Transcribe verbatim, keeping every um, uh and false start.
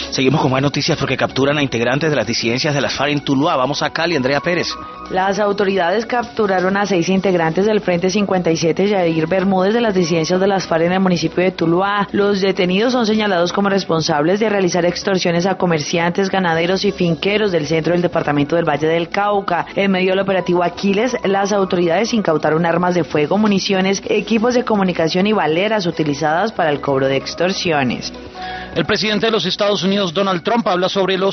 Seguimos con más noticias porque capturan a integrantes de las disidencias de las FARC en Tuluá. Vamos a Cali, Andrea Pérez. Las autoridades capturaron a seis integrantes del Frente cincuenta y siete Yair Bermúdez de las disidencias de las FARC en el municipio de Tuluá. Los detenidos son señalados como responsables de realizar extorsiones a comerciantes, ganaderos y finqueros del centro del departamento del Valle del Cauca. En medio del operativo Aquiles, las autoridades incautaron armas de fuego, municiones, equipos de comunicación y baleras utilizadas para el cobro de extorsiones. El presidente de los Estados Unidos, Donald Trump, habla sobre los